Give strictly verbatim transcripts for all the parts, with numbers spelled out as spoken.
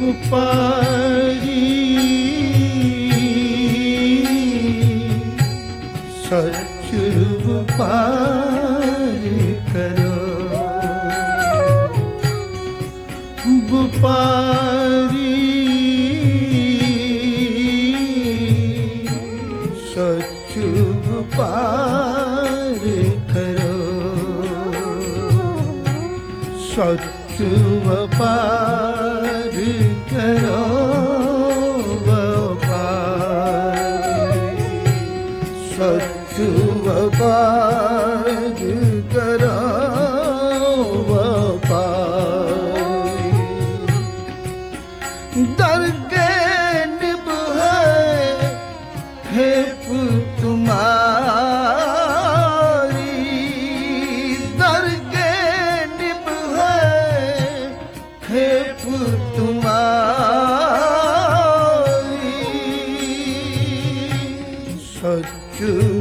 पारी सच पार करो बुपारी सच पार करो सच पार करो सच पार करो दरगे निभ है हेप तुम्हारी दरगे निभ है हेप तुम्हारी सच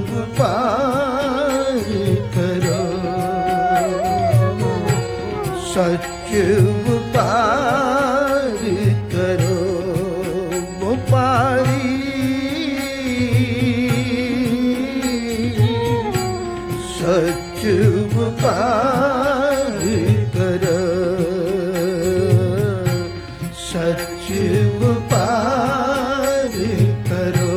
पार करो सच पार करो बुपारी सच पार करो सच पार करो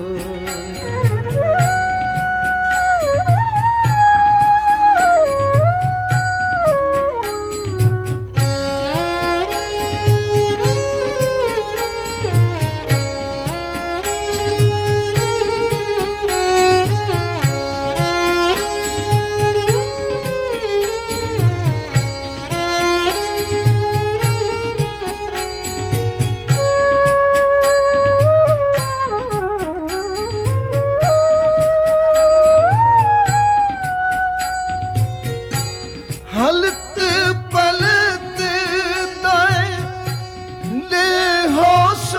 हलत पलत दाए ले हो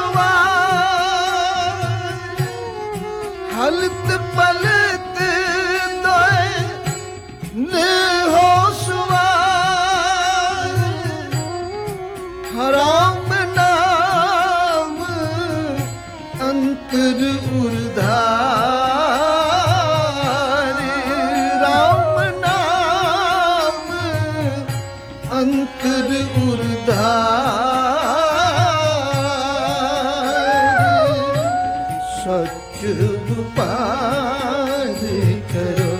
सवार हलत पलत दाए ले हो सवार हराम नाम अंतर उर्धार राम नाम अंतर उर्धार सच पार करो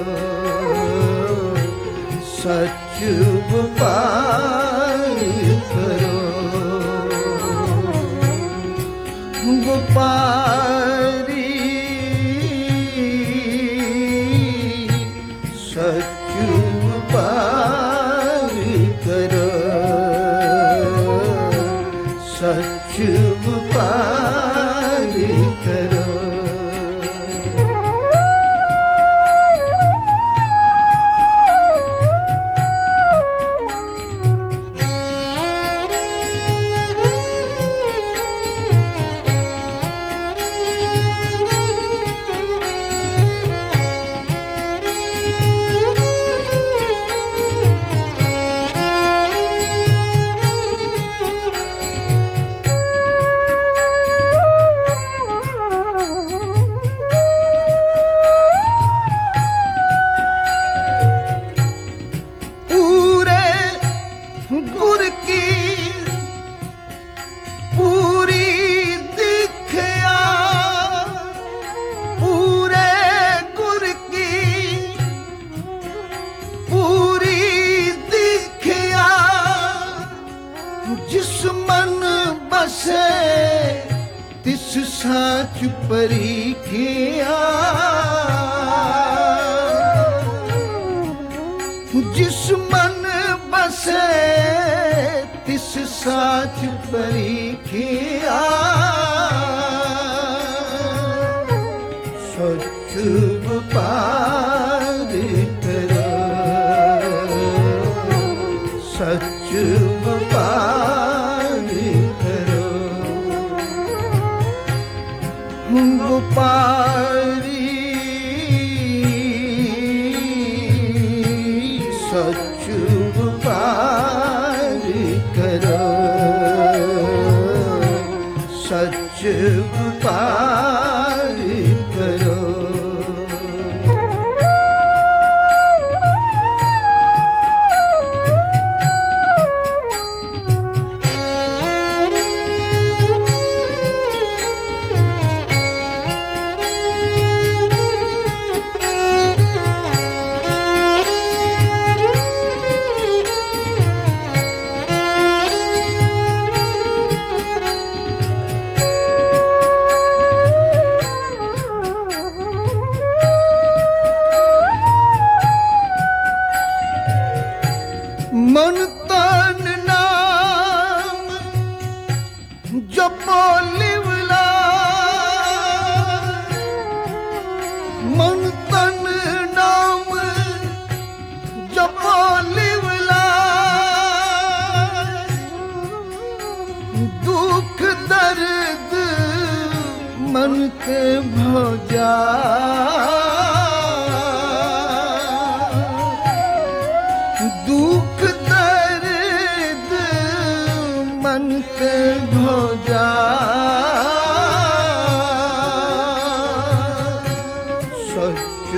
सच पार करो बुपारी सच पार करो सच पार करो गुर की पूरी दिखया पूरे गुर की पूरी दिखया जिस मन बसे तिस साच परीखिया जिस मन बसे तिस साच परीखिया सच पार करो सच पार करो बुपारी सच पार करो पारी करो। मन तन नाम जपो लिवला, मन तन नाम जपो लिवला, दुख दर्द मन के भोजा, दुख दर्द मन के भोजा, सच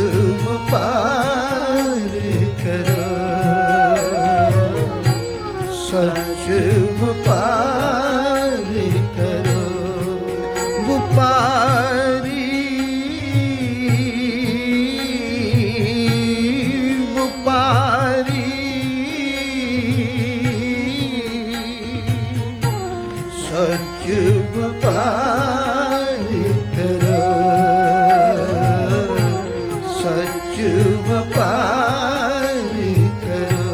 पार करो, सच पार करो। बुपारी बुपारी सच पारी करो, सच पारी करो।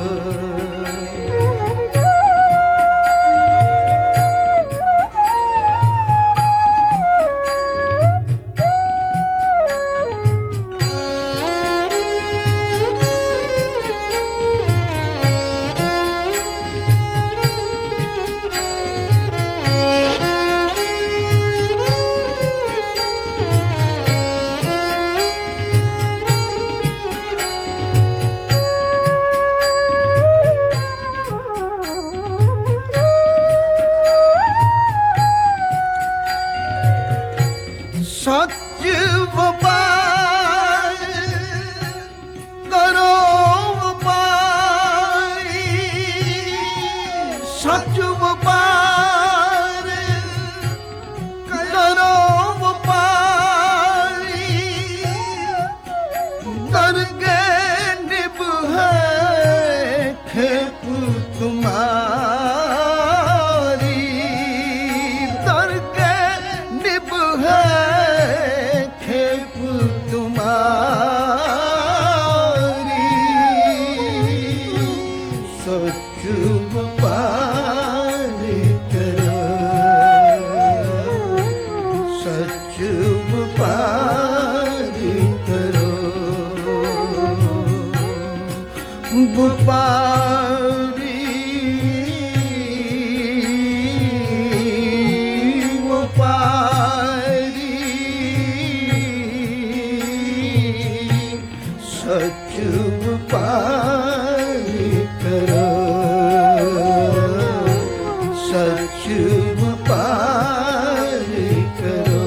सच व्यापार करो व्यापारी, सच व्यापार करो व्यापारी, दरगे निभ है खेप तुम्हारी, दरगे निभ है तुम्हारी, सच पारी करो, सच पारी करो। बुपारी बुपारी सच पारी करो, सच पारी करो।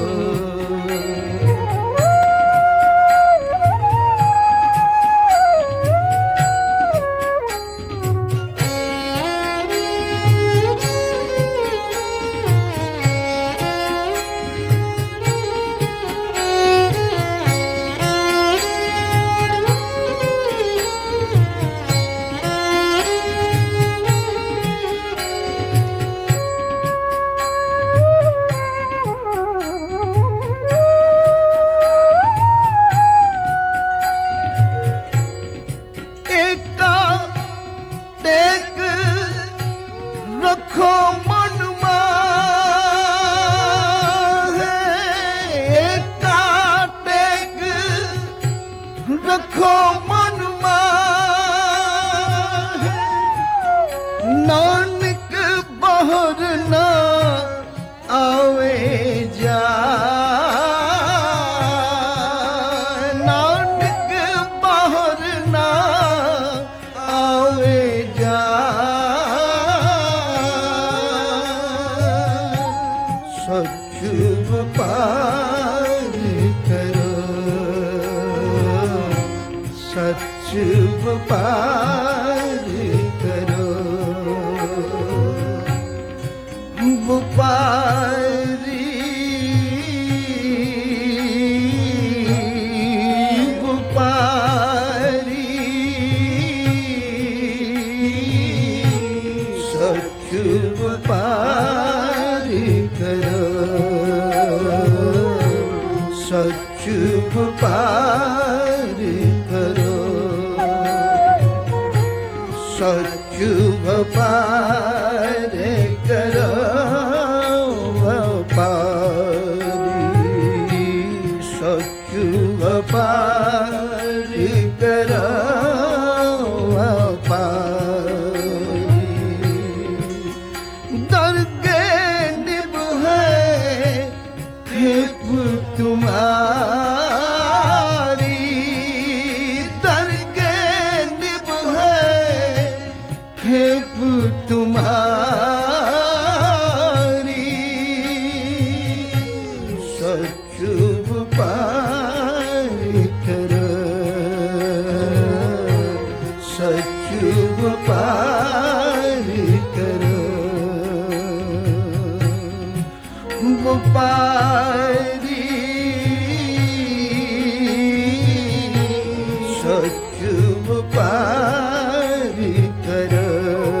पार करो, वो पारी वो पारी सच वो पार करो, सच वो पार करो, सच वो पार करो, वो पारी सच वो पार करो, वो पारी दरगे निभ है खेप तुम्हारी, दरगे निभ है खेप तुम्हारी, सच वो पार करो, सच वो पार करो, वो पारी सच वो पार करो,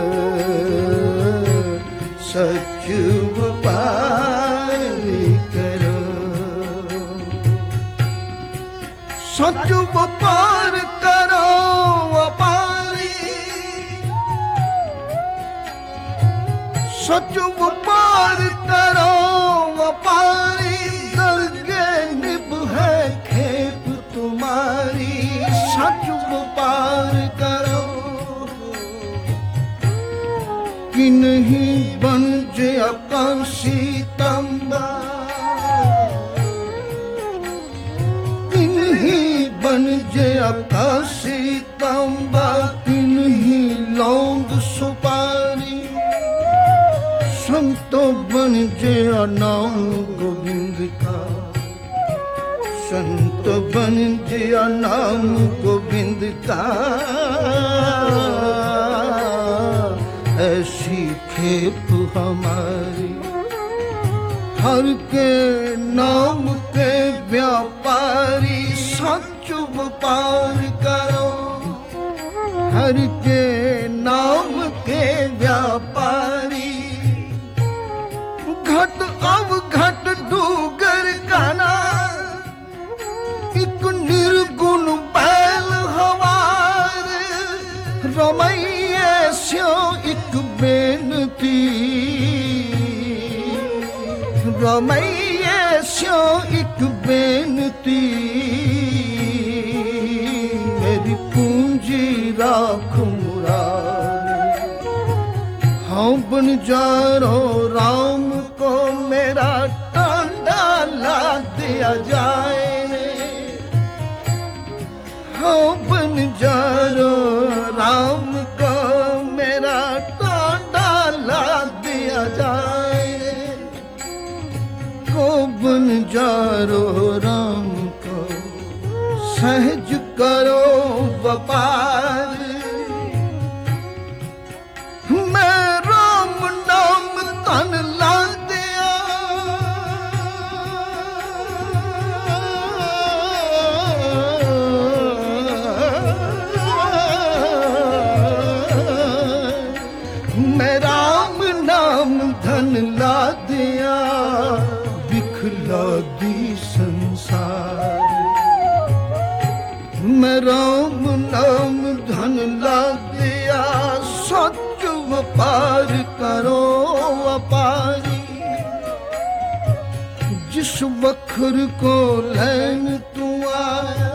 सच वो पार करो, सच वो पार करो, वो पारी सच वो पार करो, वो पारी दरगे निभ है खेप तुम्हारी, सच वो पार करो कि नहीं बन जे आकाशी तंबा, कि नहीं बन जे आकाशी तंबा, कि नहीं लौंग सुपारी, संतो बन जे नाम गोविंद का, संत बन जे नाम गोविंद का, ऐसी खेप हमारी हर के नाम के व्यापारी, सच व्यापार करो, हर के नाम के व्यापारी, घट अब घट डूगर गाना, एक निर्गुण बैल हवार, रमैये स्यो एक बेनती, रमैये स्यो एक बेनती, मेरी पूंजी राख मुरार, हाँ बन जारो राम को मेरा टांडा ला दिया जाए, हाँ बन जारो राम को मेरा टांडा ला दिया जाए, को बन जारो राम को सहज करो व्यापार, मैं राम नाम तन ला दिया, मैं राम नाम धन ला दिया, बिखला दी संसार, मैं राम नाम धन ला दिया, सच व्यापार करो व्यापारी, जिस वखर को लैन तू आया,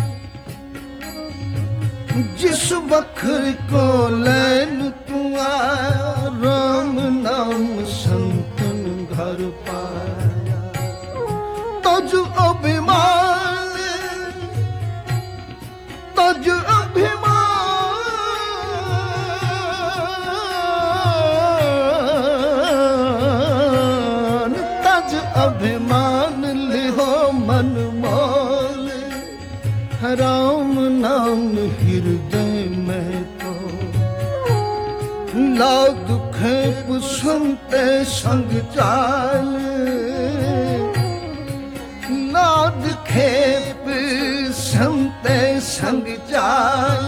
जिस वखर को लैन तू आया, राम नाम संतन घर पाया, तज अभिमान तज अभिमान, तज अभिमान लिहो मन मोल, राम नाम हृदय लाद खेप सुनते संग चाल, लाद खेप सुनते संग चाल,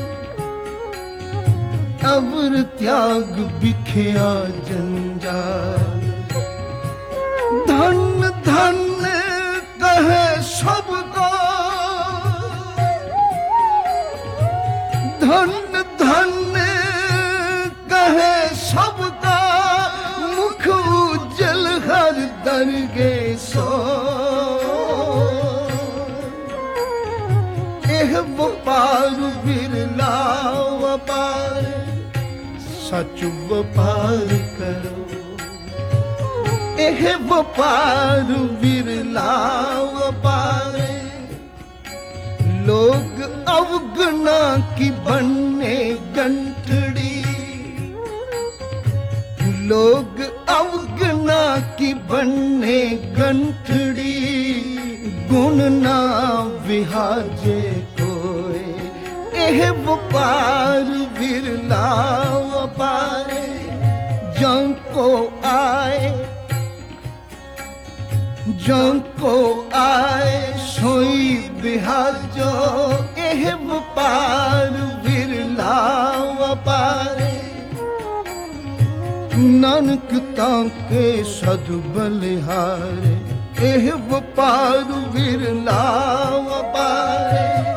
अवर त्याग बिखया जंजाल। धन धन कहे सबको, धन धन कहे सबका, मुख उज्जल हर दरगे सो। एह व्यापार बिरला व्यापार, सच व्यापार करो। एह व्यापार बिरला व्यापार, लोग अवगुणा की बनने गंठड़ी, लोग अवगुणा की बनने गंठड़ी। गुण ना विहाजे कोई, एह व्यापार बिरला व्यापार। जं को आए जं को आए सोई बिहाजो, एह व्यापार बिरला व्यापार। नानक ताके सद बलिहारे, एह व्यापार बिरला व्यापार।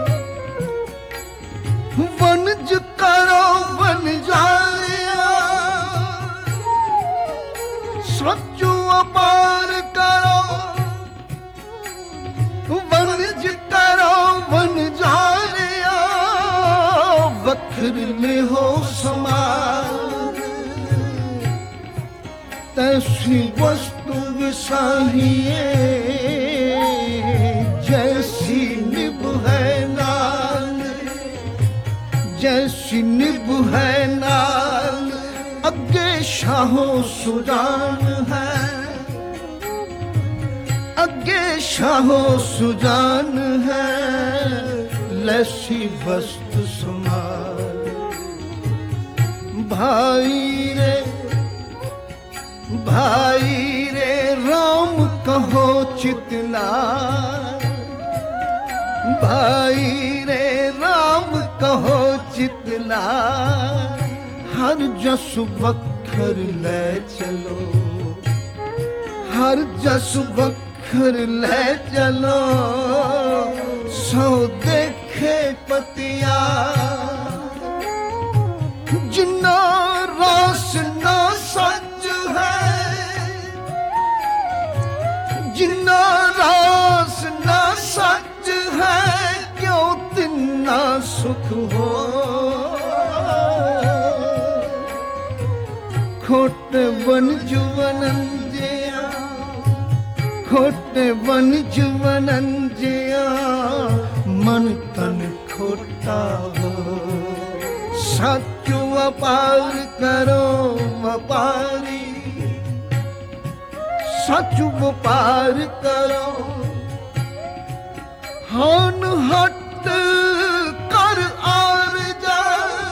वनज करो वन जाया, सच व्यापार करो। वनज करो वन जाया, वखर ले हो समार। तैसी वस्तु विसाहिए, जैसी निभ है नाल, जैसी निभ है नाल। अगे शाहो सुजान है, अगे शाहो सुजान है। लैसी वस्तु समाल। भाई रे भाई रे राम कहो चितना, भाई रे राम कहो चितना। हर जस वखर ले चलो, हर जस वखर ले चलो। सो देखे पतिया, जिन्ना रास ना सच है, जिन्ना रास ना सच है। क्यों तिन्ना सुख हो, खोटे वन जुवनंजिया, खोटे वन जुवनंजिया। मन तन खोटा हो, सच व्यापार करो व्यापारी। सच व्यापार करो, हन हट कर आर जा,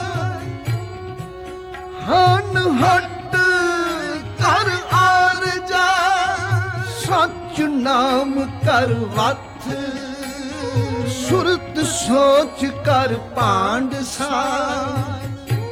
हन हट कर आर जा। सच नाम कर वथ, सुरत सोच कर पांड सार।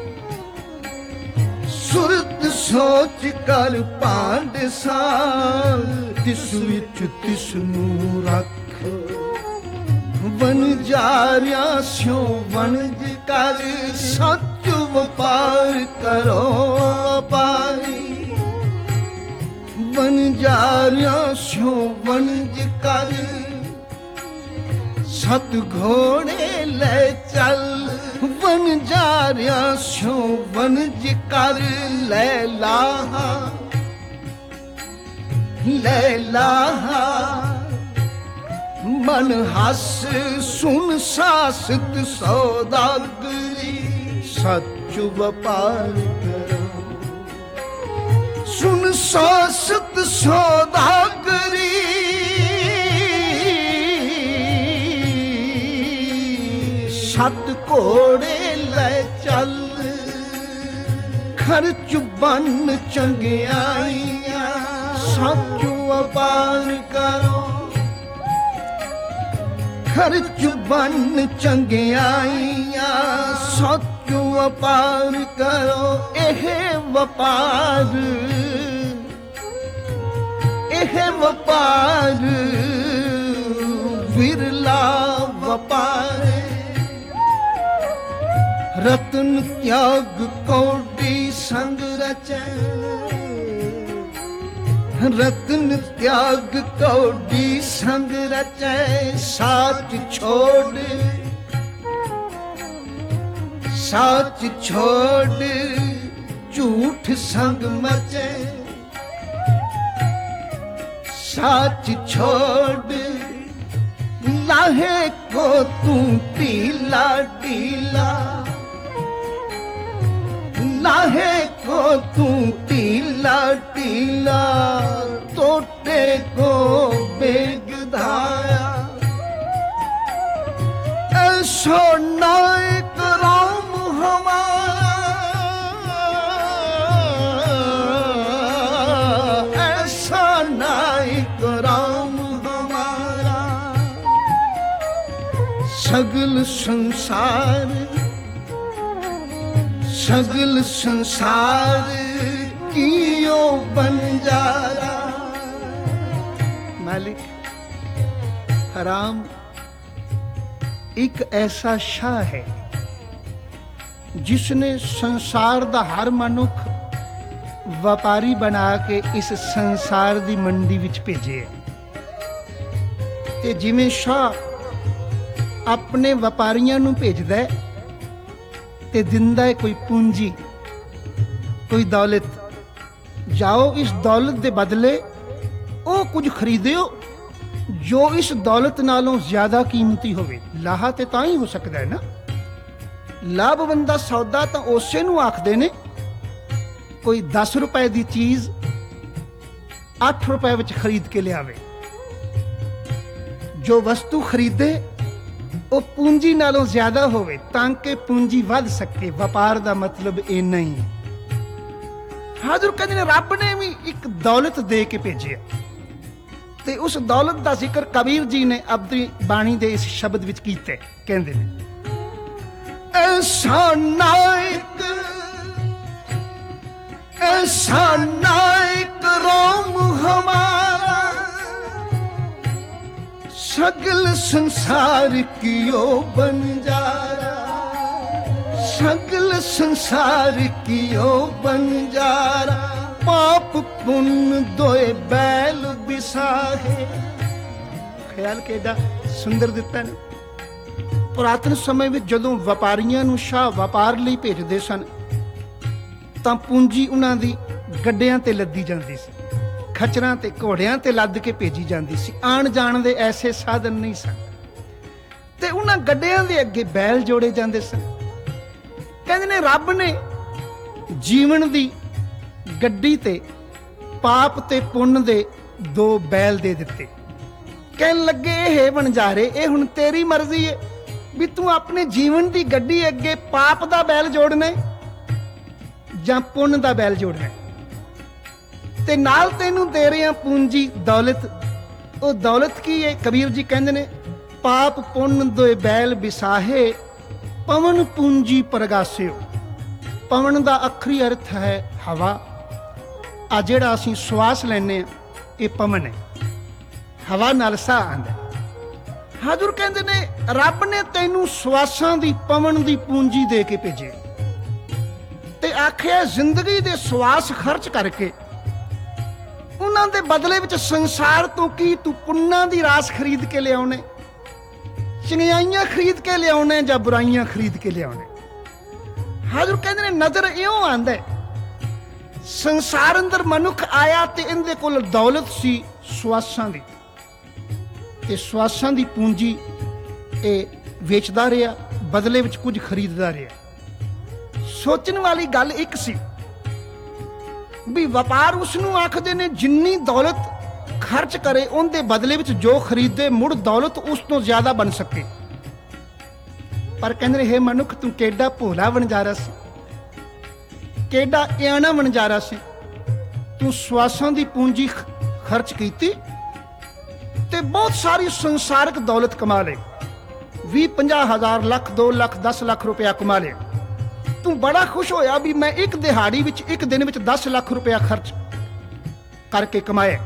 सुरत सोच कर पांड सार। तिस विच तिसनू रख, वन जारिया स्यों वनज कर। सच व्यापार करो व्यापारी, वन जारिया स्यों वनज कर। सत घोड़े ले चल, वन जारिया स्यों वनज कर। ले लाहा ले लाहा, मन हस सुन सासत सौदागरी। सच व्यापार करो, सुन सासत सौदागरी। सत घोड़े ले चल, ਖਰਚ ਬੰਨ ਚੰਗਿਆਈਆਂ ਸੱਚੂ ਵਪਾਰ ਕਰੋ। ਖਰਚ ਬੰਨ ਚੰਗਿਆਈਆਂ ਸੱਚੂ ਵਪਾਰ ਕਰੋ। ਇਹ ਵਪਾਰ ਇਹ ਵਪਾਰ ਵਿਰਲਾ ਵਪਾਰ। ਰਤਨ ਤਿਆਗ ਕੌਡੀ ਸੰਗ ਰਚੈ। ਰਤਨ ਤਿਆਗ ਕੌਡੀ ਸੰਗ ਰਚੈ। ਸਾਚ ਛੋੜ ਸਾਚ ਛੋੜ ਝੂਠ ਸੰਗ ਮਚੈ। साच छोड़ लाहे को तू ढीला ढीला। लाहे को तू ढीला ढीला टोटे को बेग धाया। ऐसो नायक राम हमारा। ऐसा नायक राम हमारा। सगल संसार सगल संसार कियो बंजारा। मालिक हराम एक ऐसा शाह है जिसने संसार दा हर मनुख व्यापारी बना के इस संसार दी मंडी विच भेजे। ते जिवें शाह अपने व्यापारियां नूं भेजदा है ते दिंदा है कोई पूंजी कोई दौलत। जाओ इस दौलत दे बदले ओ कुछ खरीदियो जो इस दौलत नालों ज्यादा कीमती होवे। लाहा ते तां ही हो सकदा है ना। लाभबंदा सौदा तां उसे नूं आखदे ने कोई दस रुपए की चीज अठ रुपए विच खरीद के लियावे। जो वस्तु खरीदे वो पूंजी नालों ज्यादा होवे ताकि पूंजी वध सके। व्यापार का मतलब इन्ना ही है। हाजुर कहते ने रब ने भी एक दौलत दे के भेजे ते उस दौलत का जिक्र कबीर जी ने अपनी बाणी दे इस शब्द विच कीते। कहंदे ने ऐसा नायक ऐसा नायक राम हमारा। सगल संसार कियो बंजारा। सगल संसार कियो बंजारा। पाप पुण्य दोए बैल बिसाहे। ख्याल केड़ा सुंदर दिता ने। पुरातन समय में जदों व्यापारियां नूं शाह व्यापार लई भेजदे सन तां पूंजी उन्हां दी गड्डियां ते लद्दी जांदी सी। खच्चरां ते घोड़ियां ते लद के भेजी जांदी सी। आण जाण दे ऐसे साधन नहीं सन ते उन्हां गड्डियां दे अगे बैल जोड़े जांदे सन। कहंदे ने रब ने जीवन दी गड्डी ते पाप ते पुण्य दे दो बैल दे दिते। कहन लगे हे बनजारे ये हुण तेरी मर्जी है भी तू अपने जीवन दी गड्डी अगे पाप दा बैल जोड़ना जां पुण्य दा बैल जोड़ना ते नाल तैनू दे रहे पूंजी दौलत। वो दौलत की है? कबीर जी कहंदे ने पाप पुण्य दो बैल बिसाहे पवन पूंजी परगासियो। पवन दा अखरी अर्थ है हवा। आ जिहड़ा असीं श्वास लैने ये पवन है। हवा नाल साह आंदा। हाजुर कहंदे ने रब ने तैनू श्वासां दी पवन दी पूंजी दे के भेजे ते आखिया जिंदगी दे श्वास खर्च करके उन्हां दे बदले विच संसार तो की तू पुन्नां दी रास खरीद के लियाउने, चंगियाइयां खरीद के लियाउने जां बुराइयां खरीद के लियाउने। हाजुर कहंदे ने नजर इउं आंदा है संसार अंदर मनुख आया ते इहदे कोल दौलत सी श्वासां दी ते श्वासां दी पूंजी ए वेचदा रहा, बदले विच कुछ खरीददा रहा। सोचण वाली गल एक सी भी व्यापार उसनूं आखदे ने जिन्नी दौलत खर्च करे उनके बदले विच जो खरीदे मुड़ दौलत उस तो ज्यादा बन सके। पर कहंदे हे मनुख तू केडा भोला बनजारा सी। केडा इयाना वणजारा सी, तू सवासां दी पूंजी खर्च कीती ते बहुत सारी संसारिक दौलत कमा ले, भी पंजा हज़ार लख दो लख दस लख रुपया कमा लिया। तू बड़ा खुश होया भी मैं एक दिहाड़ी विच एक दिन विच दस लख रुपया खर्च करके कमाया,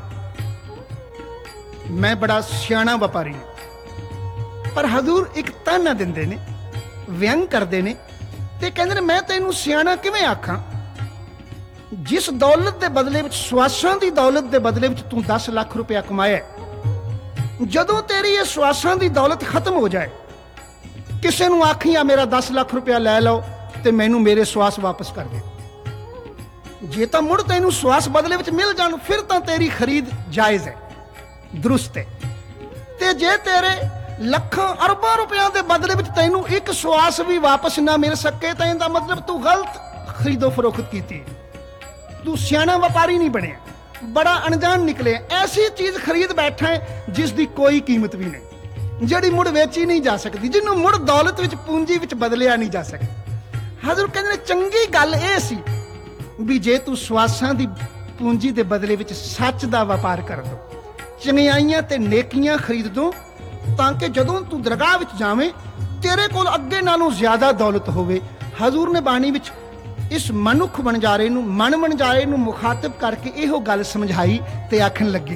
मैं बड़ा सियाणा व्यापारी हूं। पर हजूर एक ताना दिंदे ने, व्यंग करते ने ते कहंदे ने मैं तैनूं सियाणा किवें आखां, जिस दौलत के बदले विच सवासां दी दौलत के बदले विच तू दस लाख रुपया कमाया, जदों तेरी ये सवासां दी दौलत खत्म हो जाए, किसी नूं आखी आ मेरा दस लाख रुपया लै लो ते मैनू मेरे सवास वापस कर दे। जे तां मुड़ तैनूं सवास बदले विच मिल जाण फिर तां तेरी खरीद जायज़ है, दुरुस्त है। ते जे तेरे लखां अरबां रुपया के बदले विच तैनूं एक सवास भी वापस ना मिल सके तां इहदा मतलब तू गलत खरीदो फरोख्त कीती, तू सियाणा व्यापारी नहीं बने, बड़ा अनजान निकले। ऐसी चीज खरीद बैठा है जिसकी कोई कीमत भी नहीं, जिहड़ी मुड़ वेची नहीं जा सकती, जिन्हों मुड़ दौलत विच पूंजी विच बदलिया नहीं जा सकता। हजूर कहंदे चंगी गल इह सी भी जे तू सवासां दी पूंजी के बदले विच सच दा व्यापार कर दो, चंगियाइयां ते नेकियां खरीद दो, ताकि जदों तू दरगाह विच जावें तेरे कोल अगे नालों ज्यादा दौलत होवे। हजूर ने बाणी विच इस मनुख वणजारे नूं, मन वणजारे नूं मुखातिब करके इहो गल समझाई ते आखण लगे,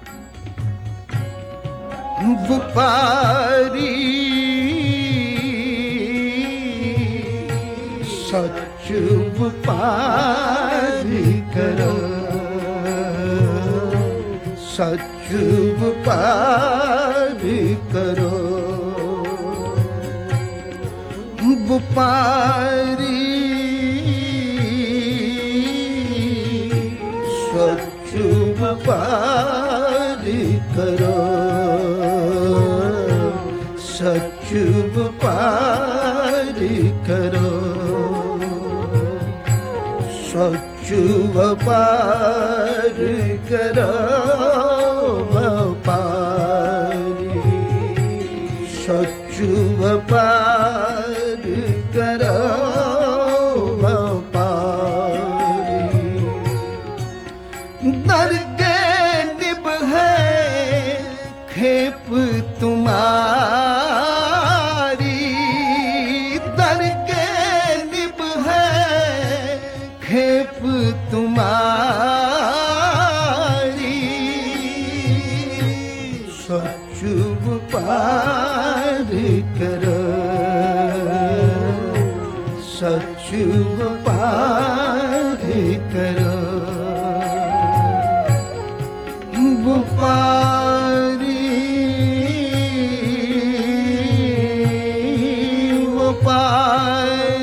व्यापारी सच व्यापारी करो, सच व्यापारी करो, व्यापारी सच व्यापारी करो, सच व्यापारी करो, सच व्यापारी करो, व्यापारी सच व्यापारी करो, दरगे निब है खेप तुम्हारी, दरगे निब है खेप तुम्हारी, सच व्यापारी करो, सच व्यापारी करो, व्यापारी व्यापारी